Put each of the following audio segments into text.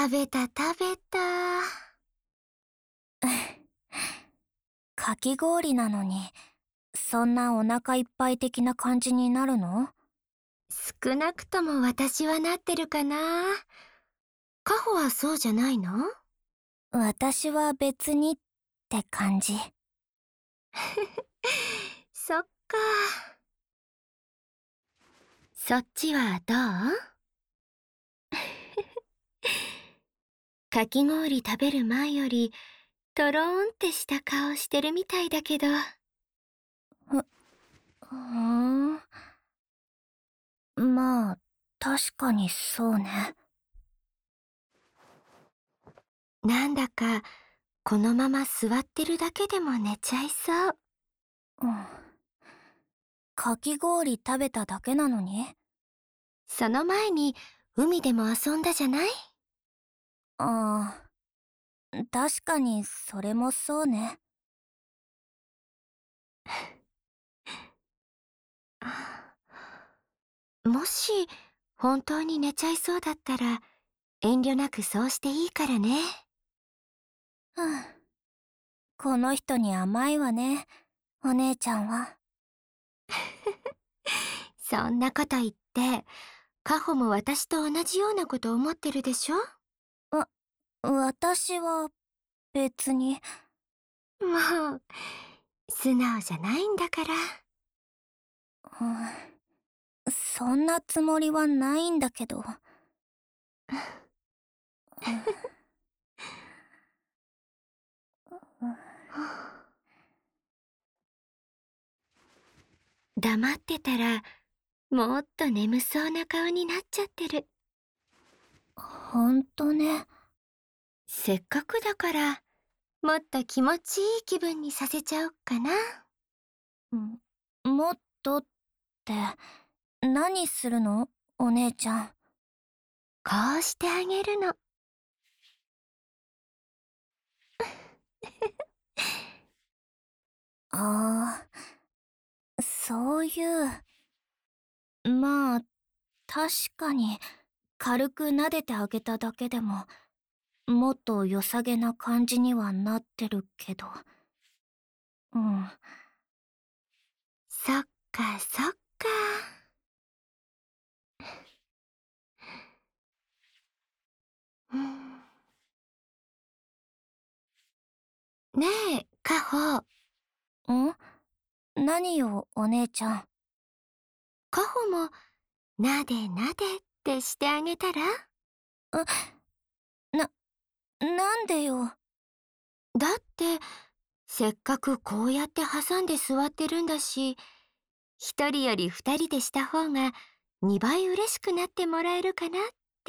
食べた食べた。 かき氷なのに、そんなお腹いっぱい的な感じになるの？ 少なくとも私はなってるかな。カホはそうじゃないの？ 私は別にって感じ。 そっか。そっちはどう？かき氷食べる前よりとろーんってした顔してるみたいだけど。 ふーん。まあ、確かにそうね。 なんだかこのまま座ってるだけでも寝ちゃいそう。 うん。かき氷食べただけなのに？ その前に海でも遊んだじゃない？ ああ、確かにそれもそうね。 もし本当に寝ちゃいそうだったら遠慮なくそうしていいからね。 うん。この人に甘いわね、お姉ちゃんは。 そんなこと言ってカホも私と同じようなこと思ってるでしょ？ 私は別に。 もう素直じゃないんだから。 うん、そんなつもりはないんだけど。 黙ってたらもっと眠そうな顔になっちゃってる。 ほんとね。 せっかくだからもっと気持ちいい気分にさせちゃおっかな。 もっとって、何するのお姉ちゃん。 こうしてあげるの。 ああ、そういう。まあ、確かに、軽く撫でてあげただけでも、もっと良さげな感じにはなってるけど。うん。 そっかそっか。うんねえ、カホ。 何よ、お姉ちゃん。 カホもなでなでってしてあげたら？ な、なんでよ。 だってせっかくこうやって挟んで座ってるんだし、一人より二人でした方が2倍嬉しくなってもらえるかなって。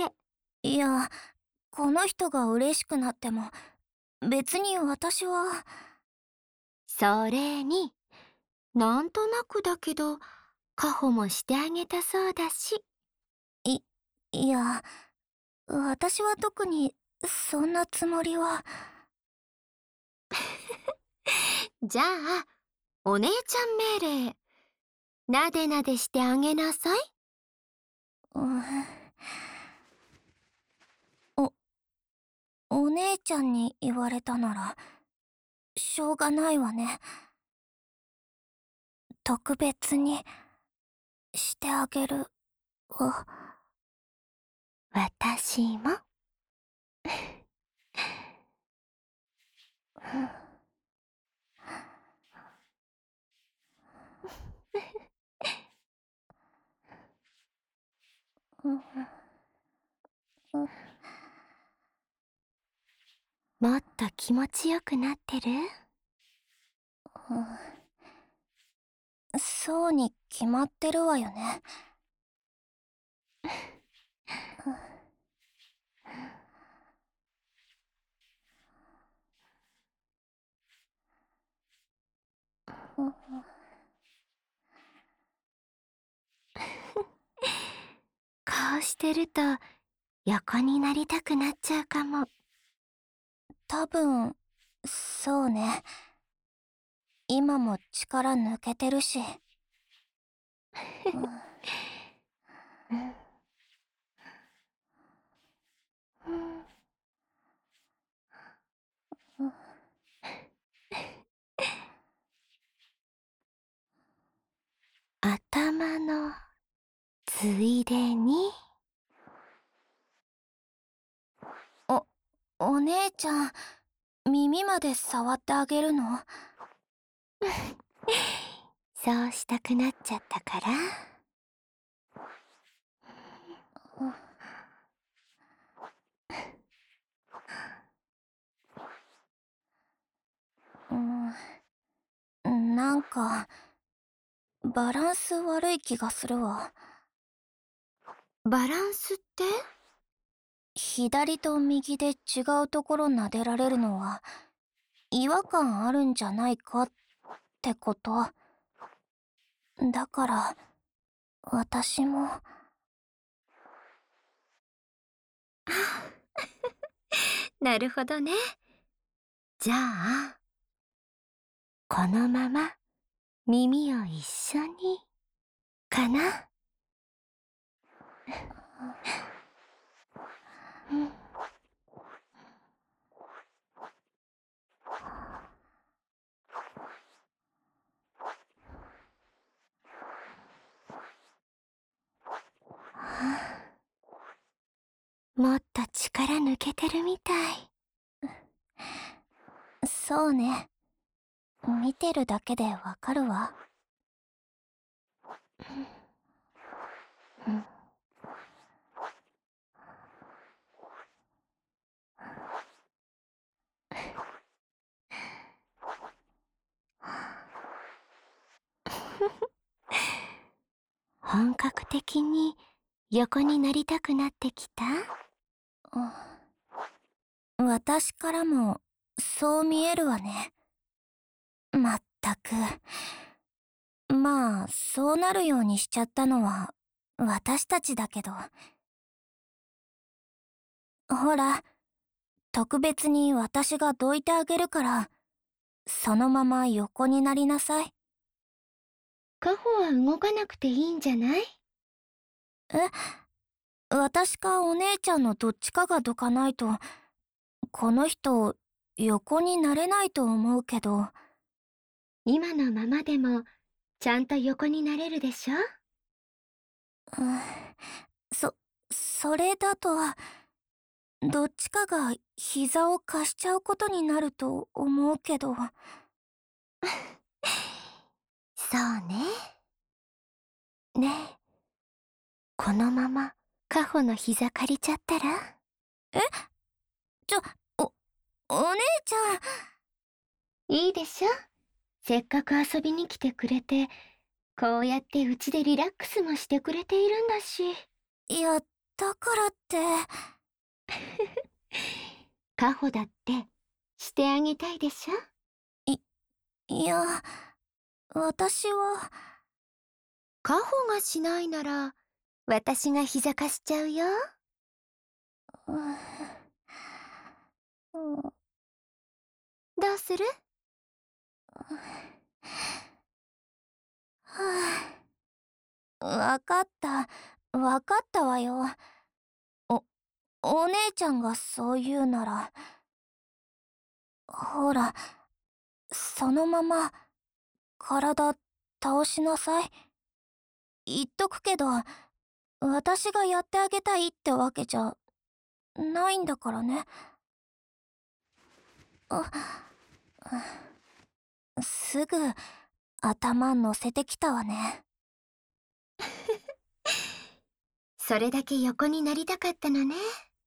いや、この人が嬉しくなっても、別に私は。 それになんとなくだけどカホもしてあげたそうだし。 い、いや、私は特に、そんなつもりは。 じゃあお姉ちゃん命令、なでなでしてあげなさい。 うん、お、お姉ちゃんに言われたなら、しょうがないわね。特別に、してあげるわ。 私も。 うんうんもっと気持ちよくなってる？ そうに決まってるわよね。 こうしてると横になりたくなっちゃうかも。 多分、そうね。今も力抜けてるし。 ついでに。 お姉ちゃん、耳まで触ってあげるの？ そうしたくなっちゃったから。 なんか、バランス悪い気がするわ。 バランスって？ 左と右で違うところ撫でられるのは、違和感あるんじゃないかってこと。だから、私も。 なるほどね。じゃあ、このまま耳を一緒に、かな。うん。もっと力抜けてるみたい。 そうね。見てるだけでわかるわ。 うん。本格的に横になりたくなってきた？ 私からも、そう見えるわね。まったく。まあ、そうなるようにしちゃったのは、私たちだけど。ほら、特別に私がどいてあげるから、そのまま横になりなさい。 カホは動かなくていいんじゃない？ 私かお姉ちゃんのどっちかがどかないと、この人、横になれないと思うけど。 今のままでも、ちゃんと横になれるでしょ？ うん、それだと、どっちかが膝を貸しちゃうことになると思うけど。 そうね。ねえ、このままカホの膝借りちゃったら？ え？ちょ、お姉ちゃん。 いいでしょ？せっかく遊びに来てくれて、こうやってうちでリラックスもしてくれているんだし。 いや、だからって。 カホだってしてあげたいでしょ？ いや、私は。 カホがしないなら、私が膝貸しちゃうよ。どうする？ わかった。わかったわよ。お、お姉ちゃんがそう言うなら。ほら、そのまま、体、倒しなさい。言っとくけど、私がやってあげたいってわけじゃ、ないんだからね。すぐ、頭乗せてきたわね。 それだけ横になりたかったのね。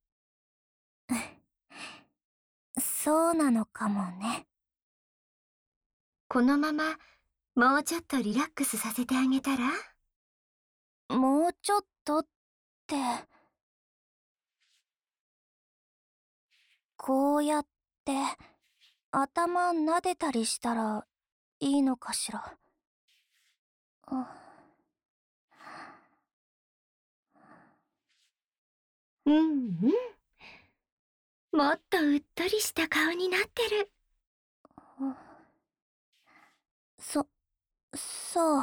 そうなのかもね。 このまま、もうちょっとリラックスさせてあげたら？ もうちょっとって、こうやって、頭撫でたりしたらいいのかしら。 うんうん。もっとうっとりした顔になってる。 そう。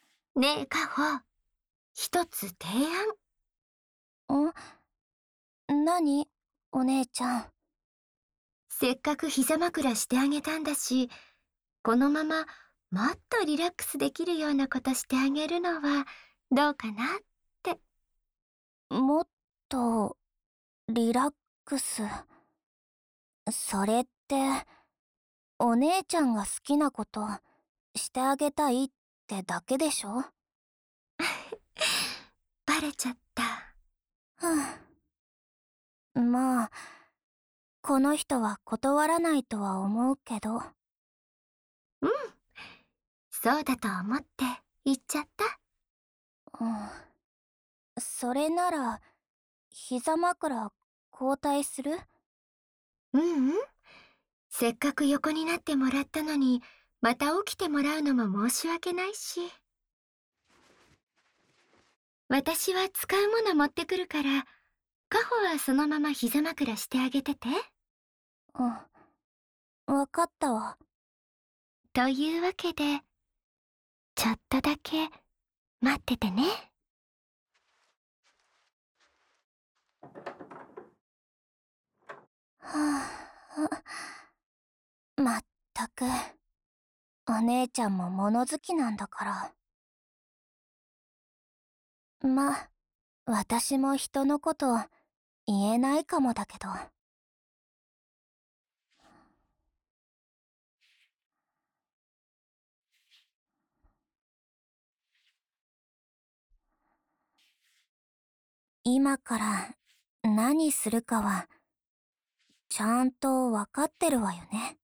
ねえ、カホ、一つ提案。 何お姉ちゃん。 せっかく膝枕してあげたんだし、このままもっとリラックスできるようなことしてあげるのはどうかなって。 もっとリラックス。それって、お姉ちゃんが好きなことしてあげたいってだけでしょ？ バレちゃった。 ふん。まあ、この人は断らないとは思うけど。 うん、そうだと思って言っちゃった。 うん。それなら、膝枕交代する？ うんうん。せっかく横になってもらったのに、また起きてもらうのも申し訳ないし。私は使うもの持ってくるから、カホはそのまま膝枕してあげてて。 うん。わかったわ。 というわけで、ちょっとだけ待っててね。 はあ、まったく。お姉ちゃんも物好きなんだから。ま、私も人のこと言えないかもだけど。今から何するかはちゃんとわかってるわよね。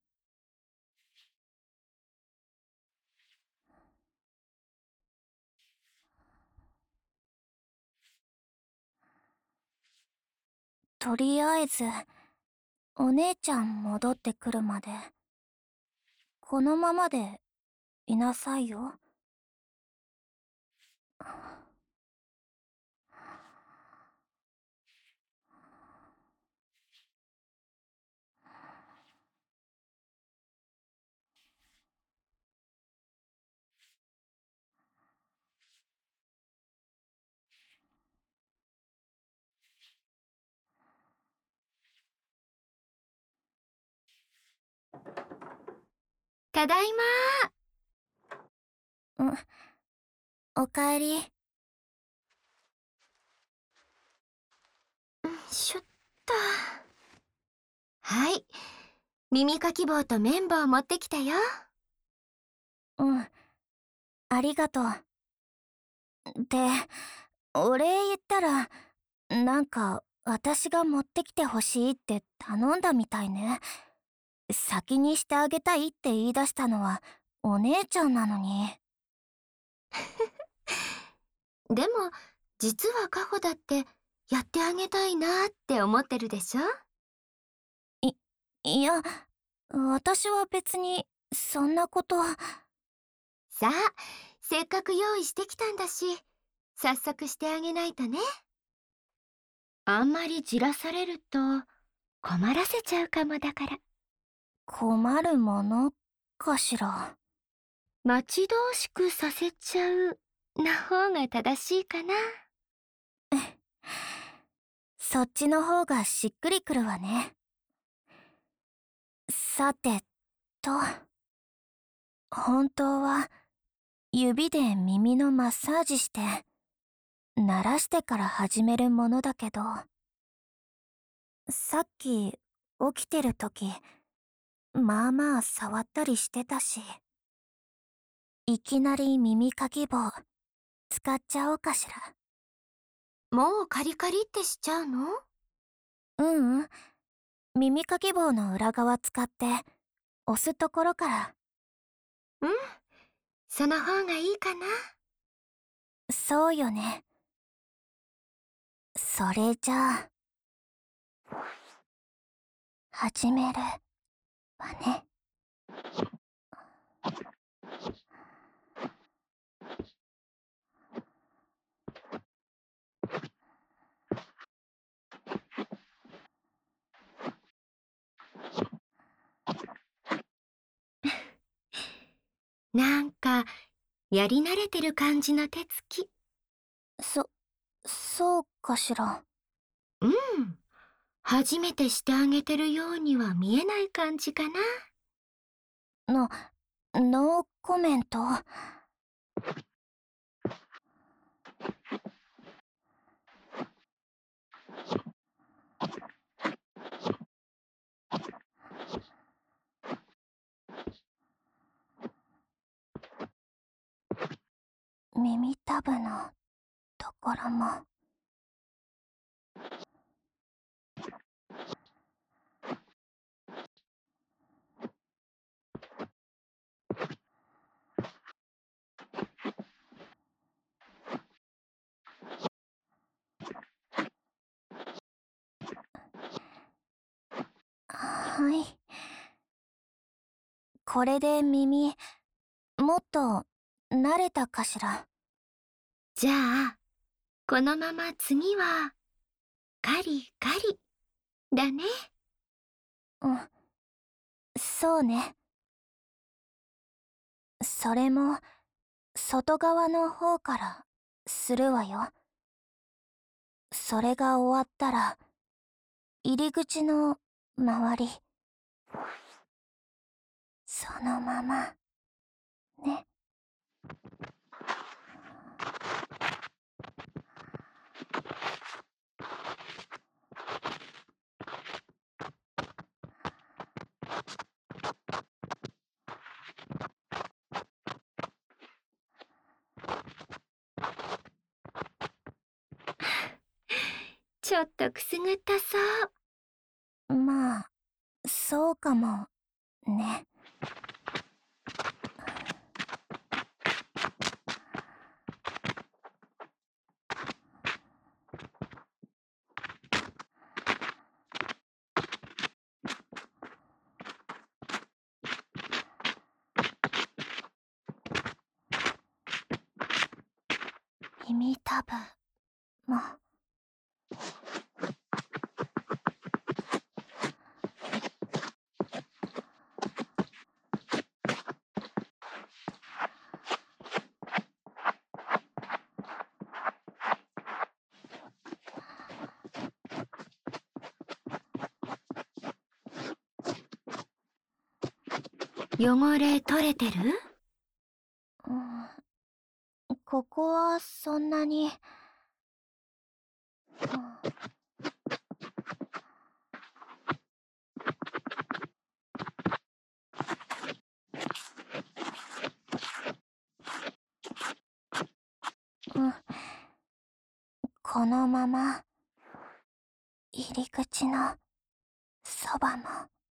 とりあえず、お姉ちゃん戻ってくるまで、このままでいなさいよ。 ただいまうん、おかえり。 ー。しょっと。はい。耳かき棒と綿棒持ってきたよ。 うん、ありがとう。で、お礼言ったら、なんか私が持ってきてほしいって頼んだみたいね。先にしてあげたいって言い出したのはお姉ちゃんなのに。 でも、実はカホだってやってあげたいなって思ってるでしょ？ い、いや、私は別にそんなこと。 さあ、せっかく用意してきたんだし、早速してあげないとね。あんまりじらされると困らせちゃうかもだから。 困るものかしら。 待ち遠しくさせちゃうな方が正しいかな。 そっちの方がしっくりくるわね。さてと、本当は指で耳のマッサージして鳴らしてから始めるものだけど、さっき起きてる時まあまあ触ったりしてたし、いきなり耳かき棒使っちゃおうかしら。 もうカリカリってしちゃうの？ うんうん、耳かき棒の裏側使って押すところから。 うん、その方がいいかな。 そうよね。それじゃあ始めるわね。 なんか、やり慣れてる感じの手つき。 そうかしら。 うん、 初めてしてあげてるようには見えない感じかな。 ノーコメント。耳たぶのところも。はい。これで耳、もっと慣れたかしら。 じゃあ、このまま次は、カリカリだね。 うん、そうね。それも、外側の方からするわよ。それが終わったら、入り口の周り、そのまま、ね。 ちょっとくすぐったそう。 まあ、そうかも、ね。耳たぶも。 汚れ取れてる？ ここはそんなに。このまま、入り口のそばも。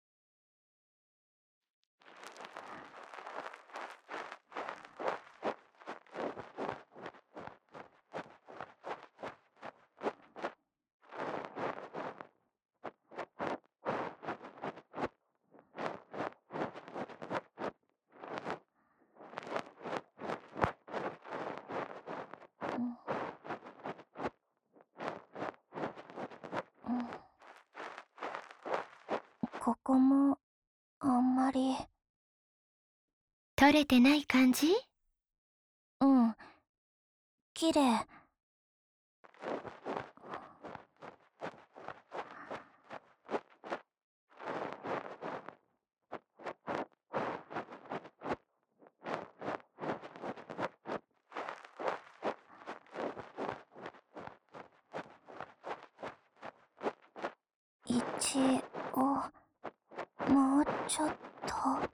ここもあんまり。 取れてない感じ？ 綺麗。一応、もうちょっと。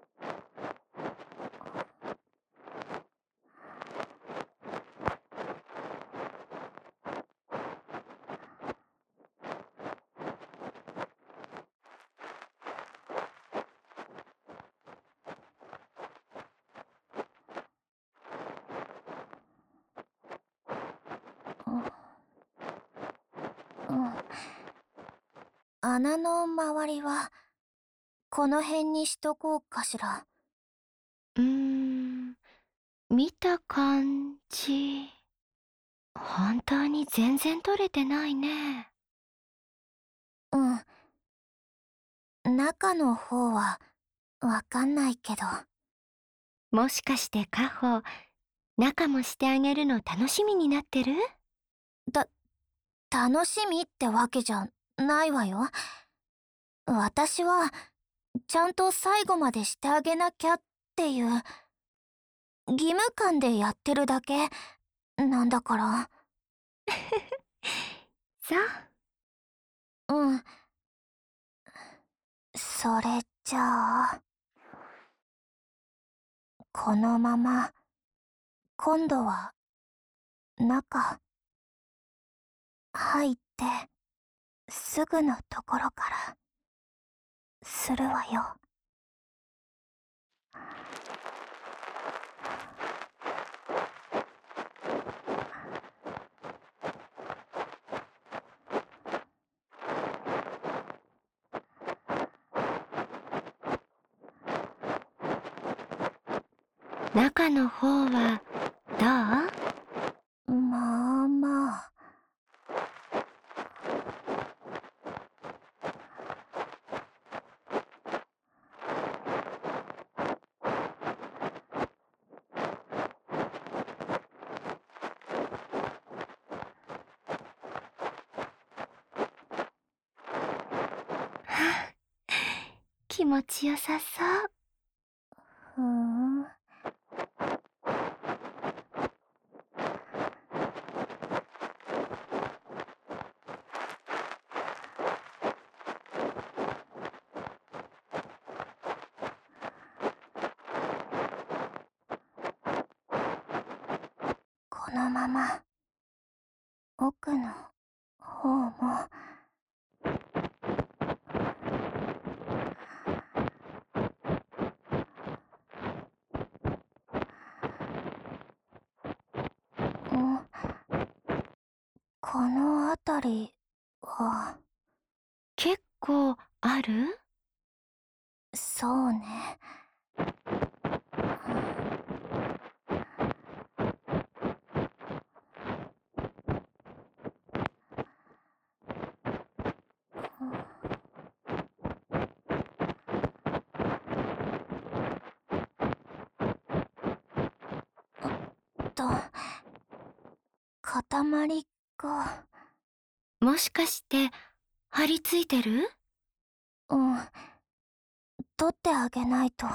穴の周りは、この辺にしとこうかしら。 見た感じ、本当に全然取れてないね。 中の方は、わかんないけど。 もしかしてカホ、中もしてあげるの楽しみになってる？ 楽しみってわけじゃないわよ。私はちゃんと最後までしてあげなきゃっていう義務感でやってるだけなんだから。 そう。 うん。それじゃあ、このまま今度は中入ってすぐのところからするわよ。 中の方はどまあまあ。 気持ちよさそう。 ふーん。このまま奥の方も。この辺りは。 結構ある？ そうね。と、塊が。 もしかして張り付いてる？ うん、取ってあげないと。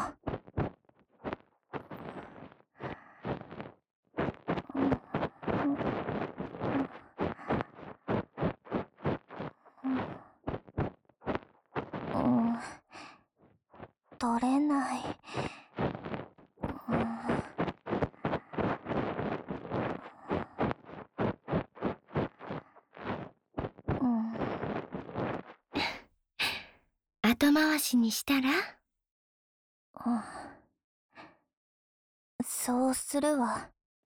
うん、取れない。うん、 後回しにしたら？ うん、そうするわ。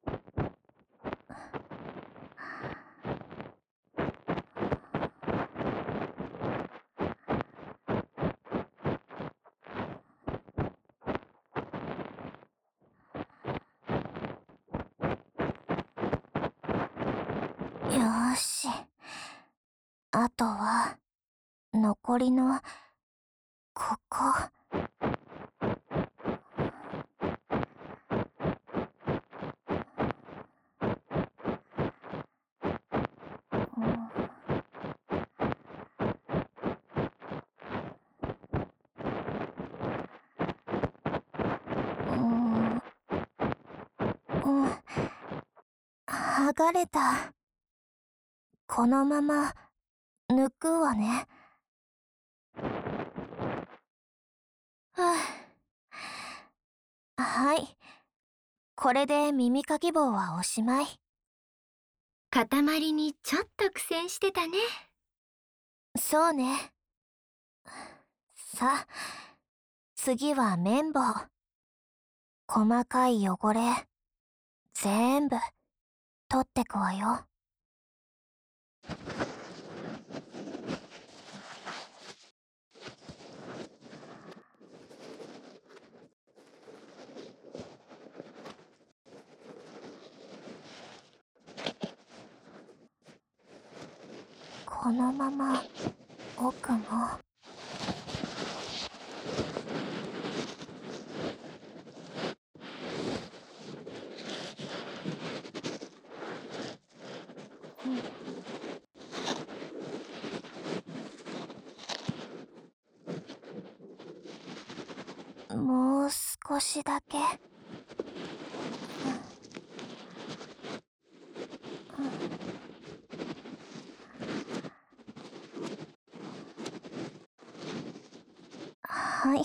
よーし。あとは残りのここ。うん、うん、剥がれた。このまま抜くわね。はあ、はい。これで耳かき棒はおしまい。 塊にちょっと苦戦してたね。 そうね。さあ、次は綿棒。細かい汚れ、全部取ってくわよ。このまま奥も。 もう少しだけ。はい。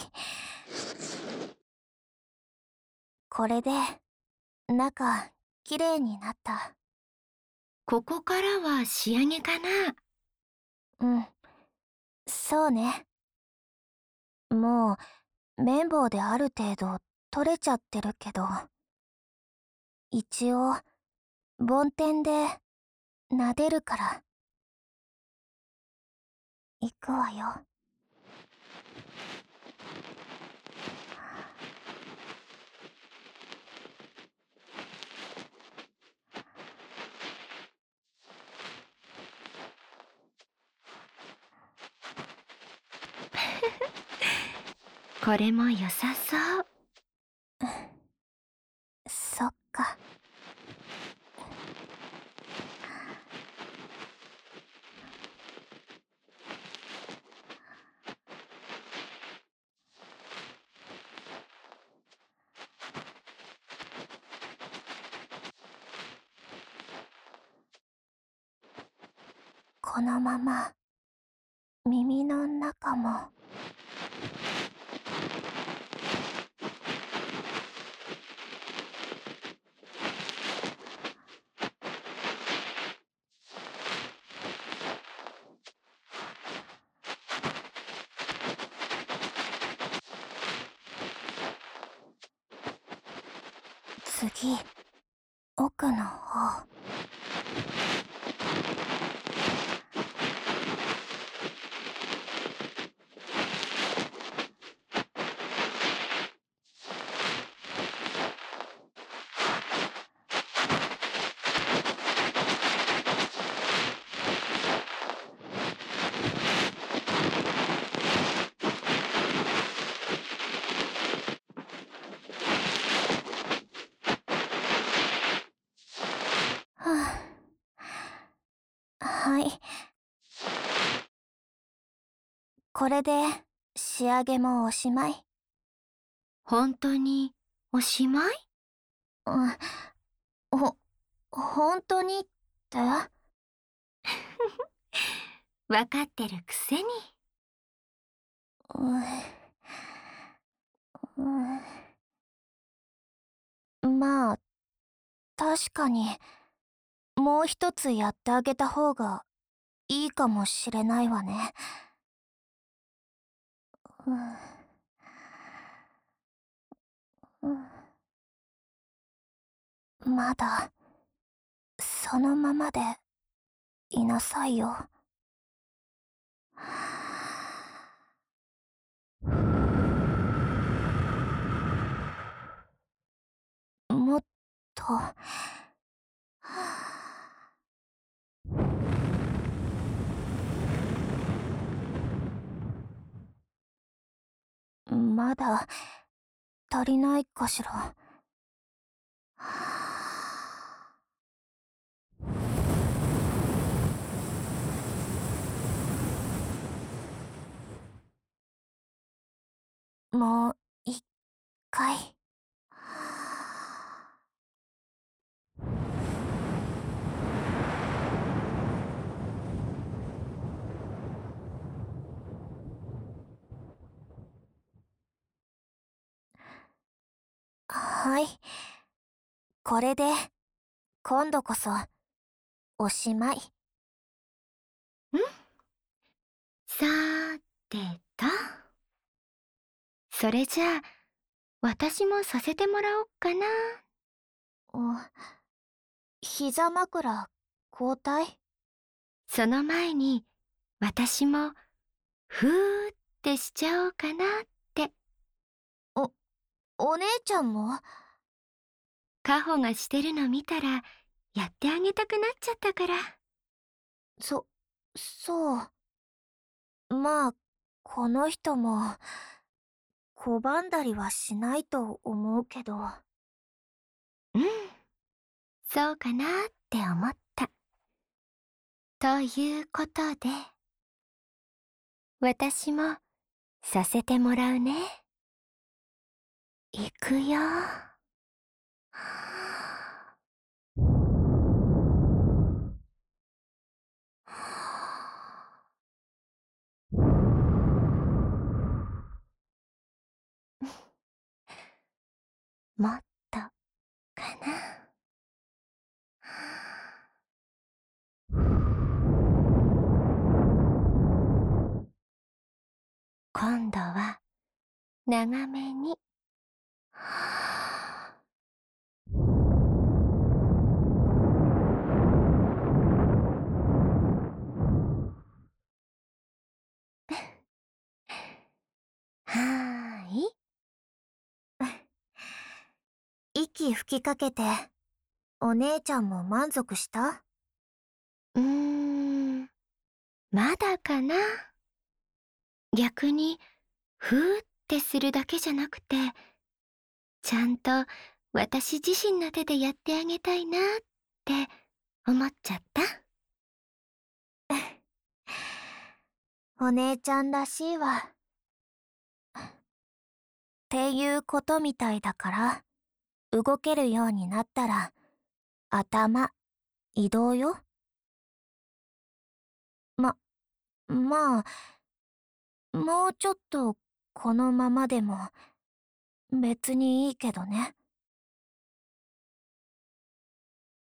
これで中きれいになった。 ここからは仕上げかな。 うん、そうね。もう綿棒である程度取れちゃってるけど、一応梵天で撫でるから行くわよ。 これも良さそう。 そっか。このまま耳の中も。次、奥の方。はあ、はい。これで仕上げもおしまい。 本当におしまい？ うん、本当にって？ わかってるくせに。 うん、まあ、確かに、もう一つやってあげた方がいいかもしれないわね。まだ、そのままでいなさいよ。もっと、まだ足りないかしら。もう一回。はい。これで、今度こそ、おしまい。 さーてと。それじゃあ、私もさせてもらおっかな。 膝枕、交代？ その前に、私も、ふーってしちゃおうかなって。 お、お姉ちゃんも？ カホがしてるの見たら、やってあげたくなっちゃったから。 そう。まあ、この人も、拒んだりはしないと思うけど。 うん、そうかなって思った。ということで、私もさせてもらうね。 いくよ。もっとかな。今度は長めに。はーい。 息吹きかけて、お姉ちゃんも満足した？ まだかな。逆に、ふーってするだけじゃなくて、ちゃんと私自身の手でやってあげたいなって思っちゃった。 お姉ちゃんらしいわ。っていうことみたいだから、動けるようになったら、頭、移動よ。まあ、もうちょっとこのままでも別にいいけどね。